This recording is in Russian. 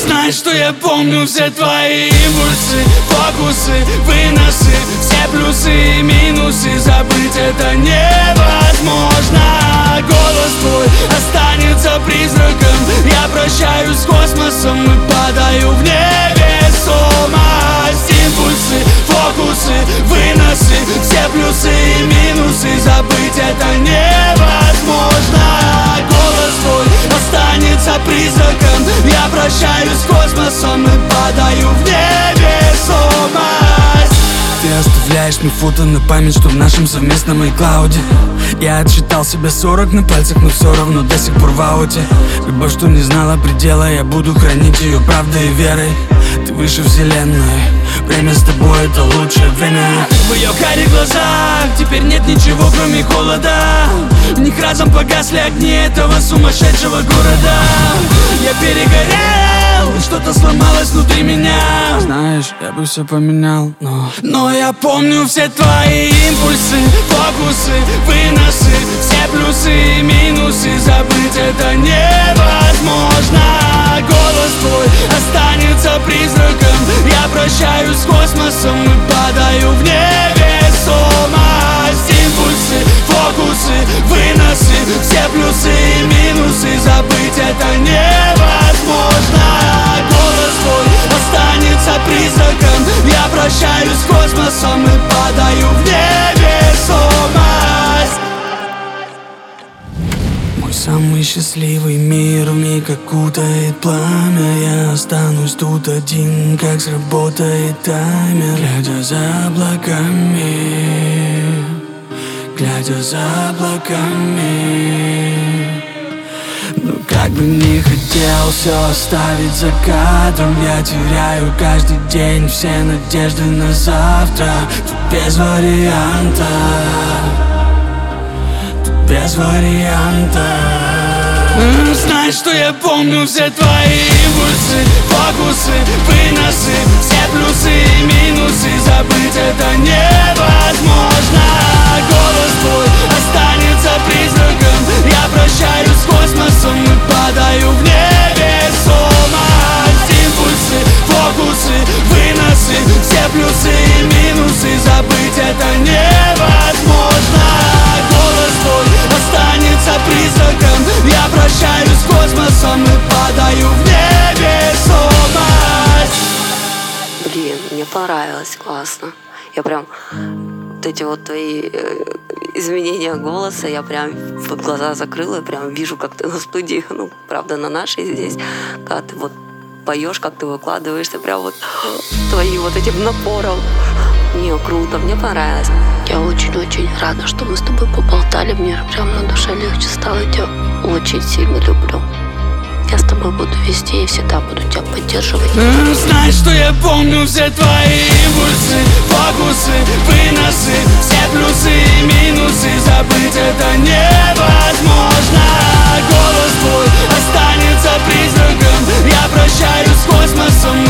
Знай, что я помню все твои импульсы, фокусы, выносы, все плюсы и минусы. Забыть это невозможно. Голос твой останется призраком. Я прощаюсь с космосом и падаю в невесомость. Импульсы, фокусы, выносы, все плюсы и минусы. Забыть это невозможно. Голос твой останется призраком. Я прощаюсь с космосом и падаю в невесомость. Ты оставляешь мне фото на память, что в нашем совместном iCloud. Я отсчитал себе 40 на пальцах, но все равно до сих пор в ауте. Любовь, что не знала предела, я буду хранить ее правдой и верой. Ты выше вселенной, время с тобой это лучшее время. В ее карих глазах теперь нет ничего, кроме холода. В них разом погасли огни этого сумасшедшего города. Я перегорел, что-то сломалось внутри меня. Знаешь, я бы все поменял, но я помню все твои импульсы, фокусы, выносы, все плюсы и минусы. Забыть это невозможно. Голос твой останется призраком. Я прощаюсь с космосом и падаю в невесомость. Импульсы, фокусы, выносы, все плюсы и минусы. Забыть это невозможно. Голос твой останется призраком. Я прощаюсь с космосом и падаю в невесомость. Мой самый счастливый мир вмиг окутает пламя. Я останусь тут один, как сработает таймер. Глядя за облаками, глядя за облаками. Но как бы не хотел все оставить за кадром, я теряю каждый день все надежды на завтра. Тут без варианта, тут без варианта. Знай, что я помню все твои импульсы, фокусы, выносы, все плюсы и минусы. Забыть это невозможно. Голос твой останется призраком. Я прощаюсь с космосом и падаю в невесомость. Импульсы, фокусы, выносы, все плюсы и минусы. Забыть это невозможно. Голос твой останется призраком. Я прощаюсь с космосом и падаю в невесомость. Блин, мне понравилось, классно. Я прям вот эти вот твои изменения голоса, я прям вот глаза закрыла и прям вижу, как ты на студии, ну, правда, на нашей здесь, когда ты вот поешь, как ты выкладываешься, прям вот твоим вот этим напором. Не, круто, мне понравилось. Я очень-очень рада, что мы с тобой поболтали. Мне прям на душе легче стало. Я тебя очень сильно люблю. Я с тобой буду везде и всегда буду тебя поддерживать. Знай, что я помню все твои импульсы, фокусы, выносы, все плюсы и минусы. Забыть это невозможно. Голос твой останется призраком. Я прощаюсь с космосом